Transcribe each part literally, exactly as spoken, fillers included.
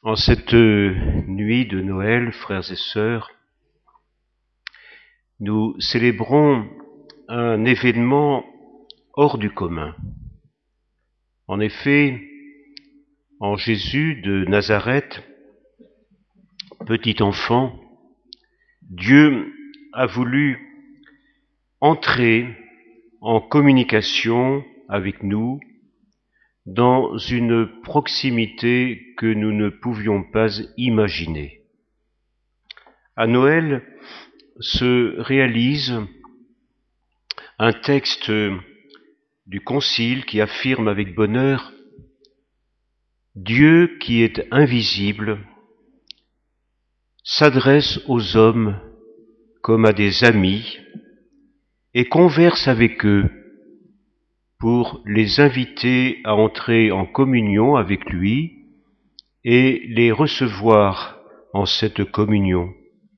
En cette nuit de Noël, frères et sœurs, nous célébrons un événement hors du commun. En effet, en Jésus de Nazareth, petit enfant, Dieu a voulu entrer en communication avec nous dans une proximité que nous ne pouvions pas imaginer. À Noël se réalise un texte du Concile qui affirme avec bonheur « Dieu qui est invisible s'adresse aux hommes comme à des amis et converse avec eux pour les inviter à entrer en communion avec lui et les recevoir en cette communion. »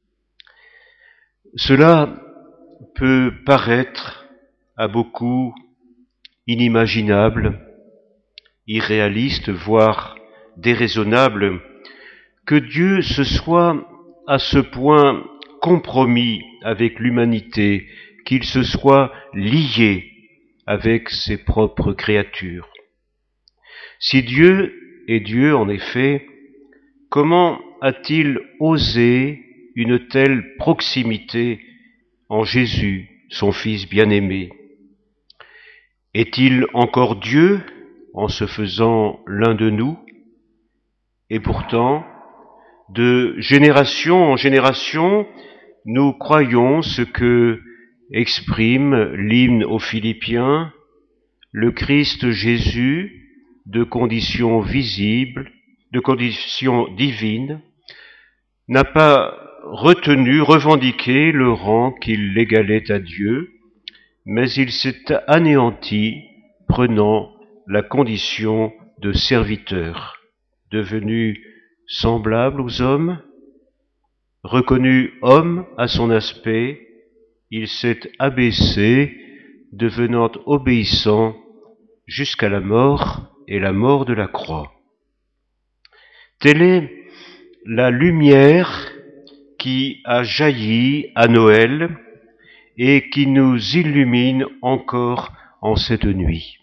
Cela peut paraître à beaucoup inimaginable, irréaliste, voire déraisonnable, que Dieu se soit à ce point compromis avec l'humanité, qu'il se soit lié avec ses propres créatures. Si Dieu est Dieu, en effet, comment a-t-il osé une telle proximité en Jésus, son Fils bien-aimé? Est-il encore Dieu en se faisant l'un de nous? Et pourtant, de génération en génération, nous croyons ce que exprime l'hymne aux Philippiens, le Christ Jésus, de condition visible, de condition divine, n'a pas retenu, revendiqué le rang qui l'égalait à Dieu, mais il s'est anéanti, prenant la condition de serviteur, devenu semblable aux hommes, reconnu homme à son aspect, il s'est abaissé, devenant obéissant jusqu'à la mort et la mort de la croix. Telle est la lumière qui a jailli à Noël et qui nous illumine encore en cette nuit.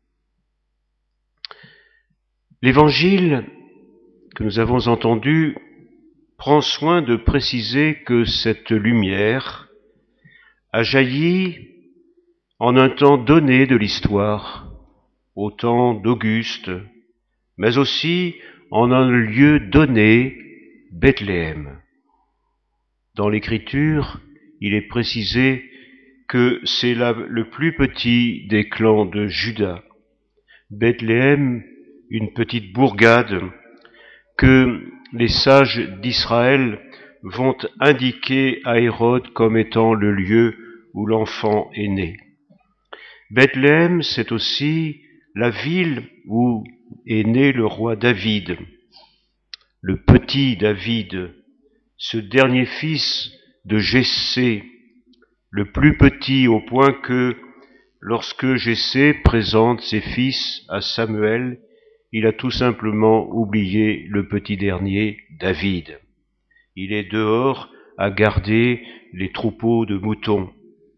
L'Évangile que nous avons entendu prend soin de préciser que cette lumière a jailli en un temps donné de l'histoire, au temps d'Auguste, mais aussi en un lieu donné, Bethléem. Dans l'Écriture, il est précisé que c'est la, le plus petit des clans de Juda. Bethléem, une petite bourgade que les sages d'Israël vont indiquer à Hérode comme étant le lieu où l'enfant est né. Bethléem, c'est aussi la ville où est né le roi David, le petit David, ce dernier fils de Jessé, le plus petit au point que, lorsque Jessé présente ses fils à Samuel, il a tout simplement oublié le petit dernier, David. Il est dehors à garder les troupeaux de moutons.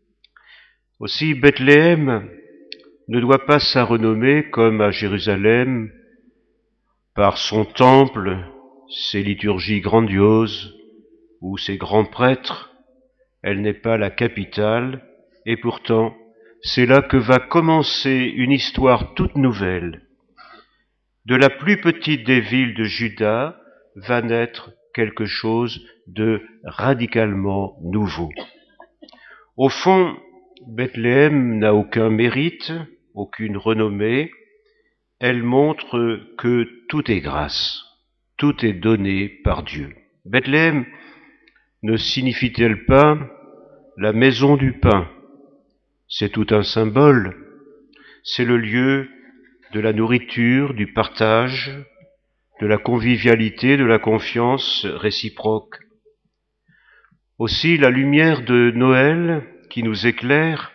Aussi, Bethléem ne doit pas sa renommée, comme à Jérusalem, par son temple, ses liturgies grandioses ou ses grands prêtres. Elle n'est pas la capitale, et pourtant, c'est là que va commencer une histoire toute nouvelle. De la plus petite des villes de Juda va naître quelque chose de radicalement nouveau. Au fond, Bethléem n'a aucun mérite, aucune renommée. Elle montre que tout est grâce, tout est donné par Dieu. Bethléem ne signifie-t-elle pas la maison du pain? C'est tout un symbole, c'est le lieu de la nourriture, du partage, de la convivialité, de la confiance réciproque. Aussi, la lumière de Noël qui nous éclaire,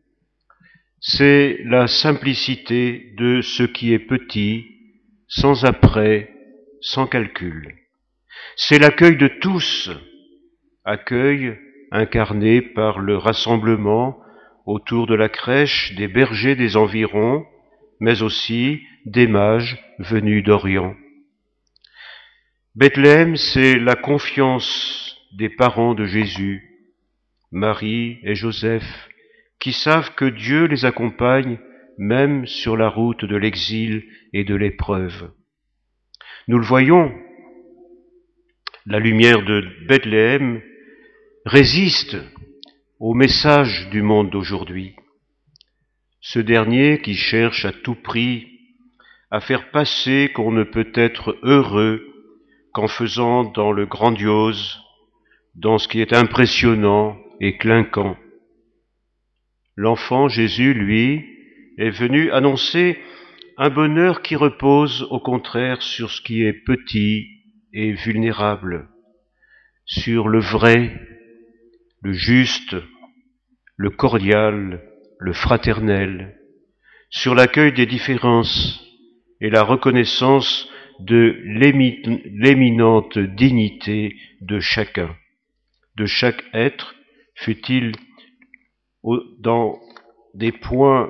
c'est la simplicité de ce qui est petit, sans apprêt, sans calcul. C'est l'accueil de tous, accueil incarné par le rassemblement autour de la crèche des bergers des environs, mais aussi des mages venus d'Orient. Bethléem, c'est la confiance des parents de Jésus, Marie et Joseph, qui savent que Dieu les accompagne même sur la route de l'exil et de l'épreuve. Nous le voyons, la lumière de Bethléem résiste au message du monde d'aujourd'hui. Ce dernier qui cherche à tout prix à faire passer qu'on ne peut être heureux qu'en faisant dans le grandiose, dans ce qui est impressionnant et clinquant. L'enfant Jésus, lui, est venu annoncer un bonheur qui repose au contraire sur ce qui est petit et vulnérable, sur le vrai, le juste, le cordial, le fraternel, sur l'accueil des différences et la reconnaissance de l'éminente dignité de chacun, de chaque être, fut-il dans des points,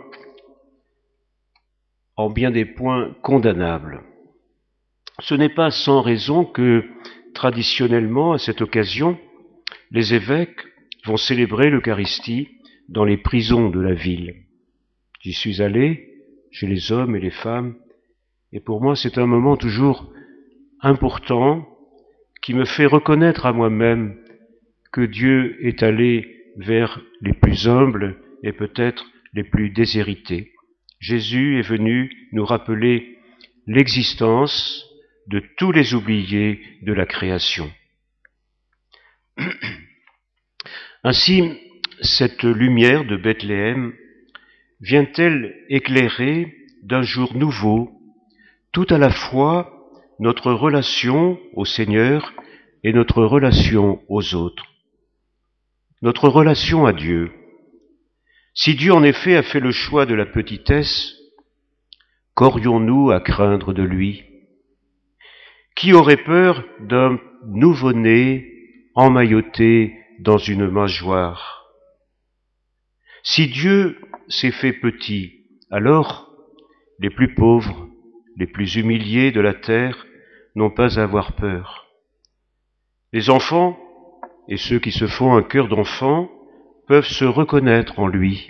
en bien des points condamnables. Ce n'est pas sans raison que, traditionnellement, à cette occasion, les évêques vont célébrer l'Eucharistie dans les prisons de la ville. J'y suis allé, chez les hommes et les femmes, et pour moi c'est un moment toujours important qui me fait reconnaître à moi-même que Dieu est allé vers les plus humbles et peut-être les plus déshérités. Jésus est venu nous rappeler l'existence de tous les oubliés de la création. Ainsi, cette lumière de Bethléem vient-elle éclairer d'un jour nouveau tout à la fois notre relation au Seigneur et notre relation aux autres, notre relation à Dieu. Si Dieu en effet a fait le choix de la petitesse, qu'aurions-nous à craindre de lui? Qui aurait peur d'un nouveau-né emmailloté dans une mangeoire? Si Dieu s'est fait petit, alors les plus pauvres, les plus humiliés de la terre n'ont pas à avoir peur. Les enfants et ceux qui se font un cœur d'enfant peuvent se reconnaître en lui.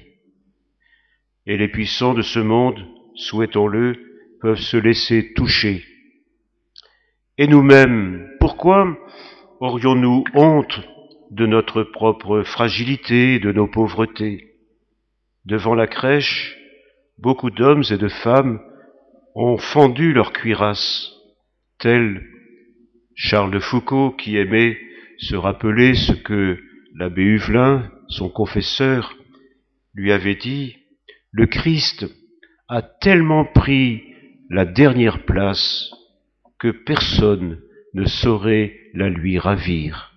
Et les puissants de ce monde, souhaitons-le, peuvent se laisser toucher. Et nous-mêmes, pourquoi aurions-nous honte de notre propre fragilité, de nos pauvretés? Devant la crèche, beaucoup d'hommes et de femmes ont fendu leur cuirasse, tel Charles de Foucault qui aimait se rappeler ce que l'abbé Huvelin, son confesseur, lui avait dit: le Christ a tellement pris la dernière place que personne ne saurait la lui ravir.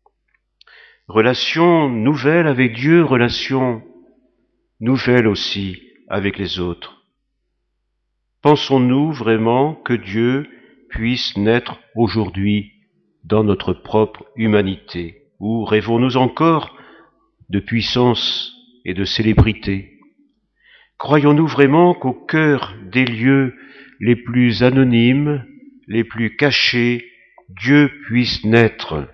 Relation nouvelle avec Dieu, relation nouvelle aussi avec les autres. Pensons-nous vraiment que Dieu puisse naître aujourd'hui dans notre propre humanité? Ou rêvons-nous encore de puissance et de célébrité? Croyons-nous vraiment qu'au cœur des lieux les plus anonymes, les plus cachés, Dieu puisse naître?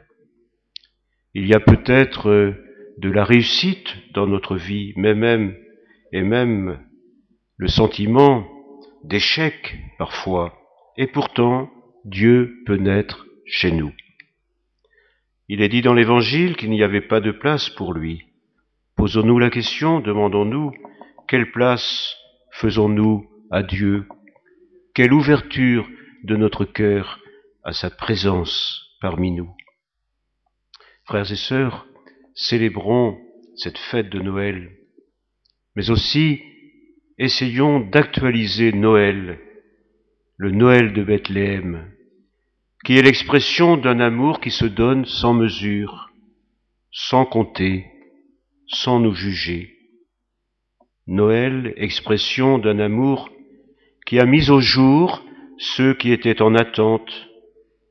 Il y a peut-être de la réussite dans notre vie, mais même, et même le sentiment d'échec parfois, et pourtant Dieu peut naître chez nous. Il est dit dans l'Évangile qu'il n'y avait pas de place pour lui. Posons-nous la question, demandons-nous, quelle place faisons-nous à Dieu? Quelle ouverture de notre cœur à sa présence parmi nous? Frères et sœurs, célébrons cette fête de Noël, mais aussi essayons d'actualiser Noël, le Noël de Bethléem, qui est l'expression d'un amour qui se donne sans mesure, sans compter, sans nous juger. Noël, expression d'un amour qui a mis au jour ceux qui étaient en attente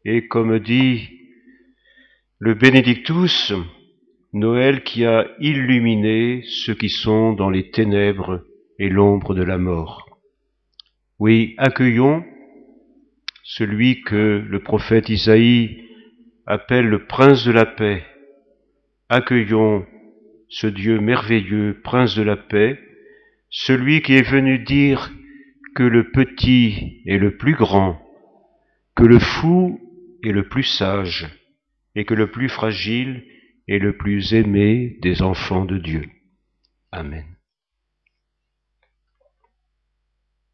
Et comme dit le Benedictus, Noël qui a illuminé ceux qui sont dans les ténèbres et l'ombre de la mort. Oui, accueillons celui que le prophète Isaïe appelle le prince de la paix. Accueillons ce Dieu merveilleux, prince de la paix, celui qui est venu dire que le petit est le plus grand, que le fou est le plus sage, et que le plus fragile est le plus aimé des enfants de Dieu. Amen.